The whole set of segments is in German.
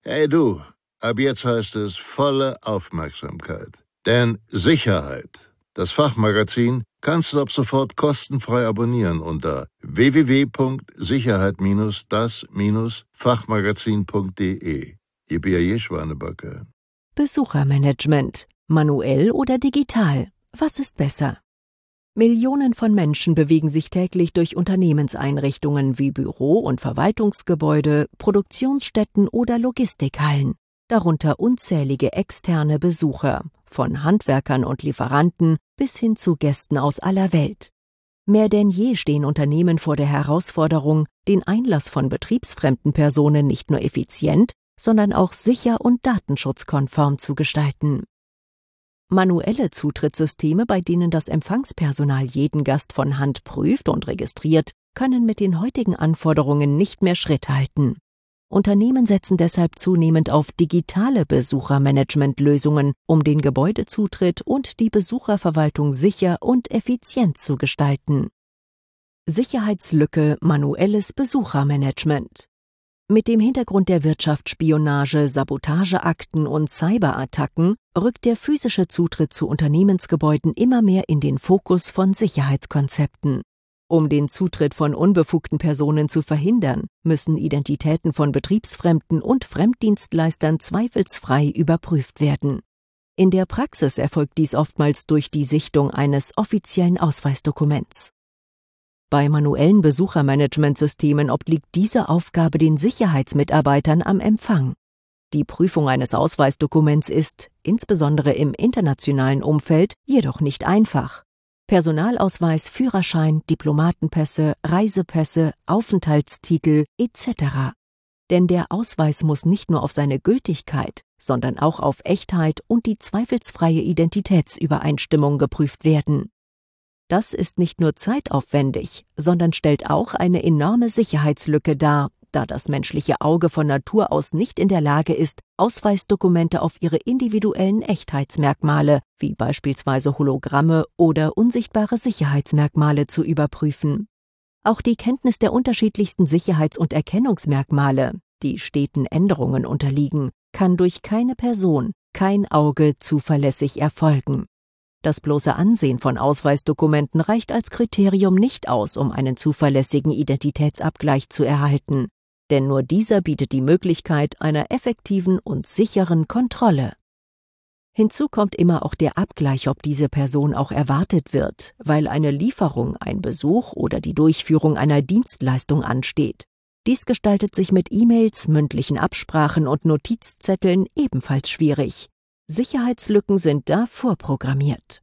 Hey du, ab jetzt heißt es volle Aufmerksamkeit. Denn Sicherheit, das Fachmagazin, kannst du ab sofort kostenfrei abonnieren unter www.sicherheit-das-fachmagazin.de. Yippie Schwanebacke. Besuchermanagement. Manuell oder digital? Was ist besser? Millionen von Menschen bewegen sich täglich durch Unternehmenseinrichtungen wie Büro- und Verwaltungsgebäude, Produktionsstätten oder Logistikhallen, darunter unzählige externe Besucher, von Handwerkern und Lieferanten bis hin zu Gästen aus aller Welt. Mehr denn je stehen Unternehmen vor der Herausforderung, den Einlass von betriebsfremden Personen nicht nur effizient, sondern auch sicher und datenschutzkonform zu gestalten. Manuelle Zutrittssysteme, bei denen das Empfangspersonal jeden Gast von Hand prüft und registriert, können mit den heutigen Anforderungen nicht mehr Schritt halten. Unternehmen setzen deshalb zunehmend auf digitale Besuchermanagementlösungen, um den Gebäudezutritt und die Besucherverwaltung sicher und effizient zu gestalten. Sicherheitslücke manuelles Besuchermanagement. Mit dem Hintergrund der Wirtschaftsspionage, Sabotageakten und Cyberattacken rückt der physische Zutritt zu Unternehmensgebäuden immer mehr in den Fokus von Sicherheitskonzepten. Um den Zutritt von unbefugten Personen zu verhindern, müssen Identitäten von Betriebsfremden und Fremddienstleistern zweifelsfrei überprüft werden. In der Praxis erfolgt dies oftmals durch die Sichtung eines offiziellen Ausweisdokuments. Bei manuellen Besuchermanagementsystemen obliegt diese Aufgabe den Sicherheitsmitarbeitern am Empfang. Die Prüfung eines Ausweisdokuments ist, insbesondere im internationalen Umfeld, jedoch nicht einfach. Personalausweis, Führerschein, Diplomatenpässe, Reisepässe, Aufenthaltstitel etc. Denn der Ausweis muss nicht nur auf seine Gültigkeit, sondern auch auf Echtheit und die zweifelsfreie Identitätsübereinstimmung geprüft werden. Das ist nicht nur zeitaufwendig, sondern stellt auch eine enorme Sicherheitslücke dar, da das menschliche Auge von Natur aus nicht in der Lage ist, Ausweisdokumente auf ihre individuellen Echtheitsmerkmale, wie beispielsweise Hologramme oder unsichtbare Sicherheitsmerkmale, zu überprüfen. Auch die Kenntnis der unterschiedlichsten Sicherheits- und Erkennungsmerkmale, die steten Änderungen unterliegen, kann durch keine Person, kein Auge zuverlässig erfolgen. Das bloße Ansehen von Ausweisdokumenten reicht als Kriterium nicht aus, um einen zuverlässigen Identitätsabgleich zu erhalten, denn nur dieser bietet die Möglichkeit einer effektiven und sicheren Kontrolle. Hinzu kommt immer auch der Abgleich, ob diese Person auch erwartet wird, weil eine Lieferung, ein Besuch oder die Durchführung einer Dienstleistung ansteht. Dies gestaltet sich mit E-Mails, mündlichen Absprachen und Notizzetteln ebenfalls schwierig. Sicherheitslücken sind da vorprogrammiert.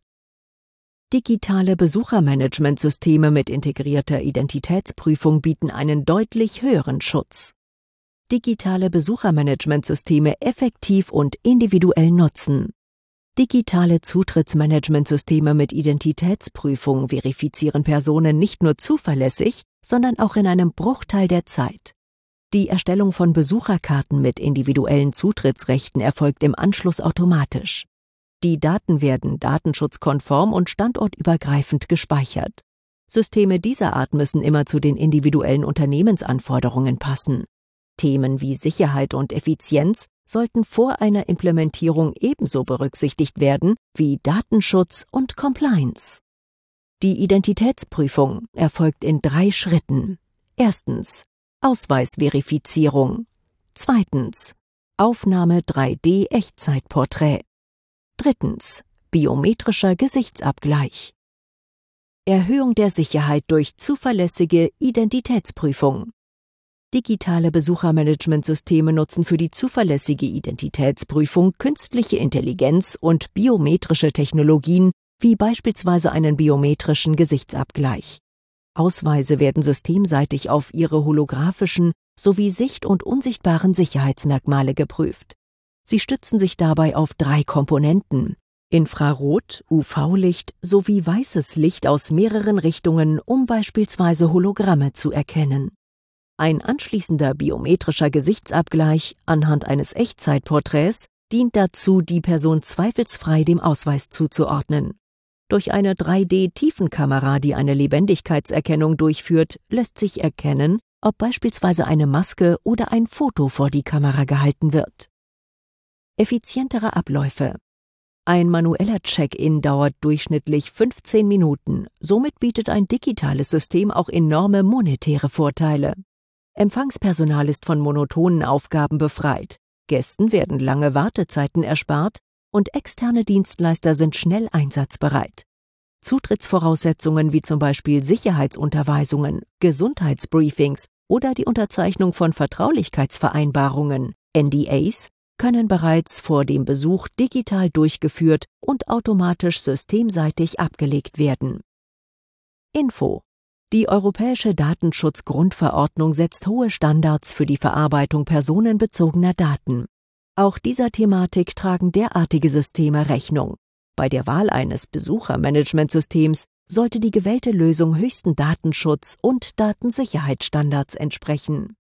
Digitale Besuchermanagementsysteme mit integrierter Identitätsprüfung bieten einen deutlich höheren Schutz. Digitale Besuchermanagementsysteme effektiv und individuell nutzen. Digitale Zutrittsmanagementsysteme mit Identitätsprüfung verifizieren Personen nicht nur zuverlässig, sondern auch in einem Bruchteil der Zeit. Die Erstellung von Besucherkarten mit individuellen Zutrittsrechten erfolgt im Anschluss automatisch. Die Daten werden datenschutzkonform und standortübergreifend gespeichert. Systeme dieser Art müssen immer zu den individuellen Unternehmensanforderungen passen. Themen wie Sicherheit und Effizienz sollten vor einer Implementierung ebenso berücksichtigt werden wie Datenschutz und Compliance. Die Identitätsprüfung erfolgt in 3 Schritten. Erstens: Ausweisverifizierung. Zweitens: Aufnahme 3D-Echtzeitporträt. Drittens: biometrischer Gesichtsabgleich. Erhöhung der Sicherheit durch zuverlässige Identitätsprüfung. Digitale Besuchermanagementsysteme nutzen für die zuverlässige Identitätsprüfung künstliche Intelligenz und biometrische Technologien, wie beispielsweise einen biometrischen Gesichtsabgleich. Ausweise werden systemseitig auf ihre holographischen sowie sicht- und unsichtbaren Sicherheitsmerkmale geprüft. Sie stützen sich dabei auf 3 Komponenten: Infrarot, UV-Licht sowie weißes Licht aus mehreren Richtungen, um beispielsweise Hologramme zu erkennen. Ein anschließender biometrischer Gesichtsabgleich anhand eines Echtzeitporträts dient dazu, die Person zweifelsfrei dem Ausweis zuzuordnen. Durch eine 3D-Tiefenkamera, die eine Lebendigkeitserkennung durchführt, lässt sich erkennen, ob beispielsweise eine Maske oder ein Foto vor die Kamera gehalten wird. Effizientere Abläufe. Ein manueller Check-in dauert durchschnittlich 15 Minuten, somit bietet ein digitales System auch enorme monetäre Vorteile. Empfangspersonal ist von monotonen Aufgaben befreit, Gästen werden lange Wartezeiten erspart und externe Dienstleister sind schnell einsatzbereit. Zutrittsvoraussetzungen wie zum Beispiel Sicherheitsunterweisungen, Gesundheitsbriefings oder die Unterzeichnung von Vertraulichkeitsvereinbarungen, NDAs, können bereits vor dem Besuch digital durchgeführt und automatisch systemseitig abgelegt werden. Info: Die Europäische Datenschutzgrundverordnung setzt hohe Standards für die Verarbeitung personenbezogener Daten. Auch dieser Thematik tragen derartige Systeme Rechnung. Bei der Wahl eines Besuchermanagementsystems sollte die gewählte Lösung höchsten Datenschutz- und Datensicherheitsstandards entsprechen.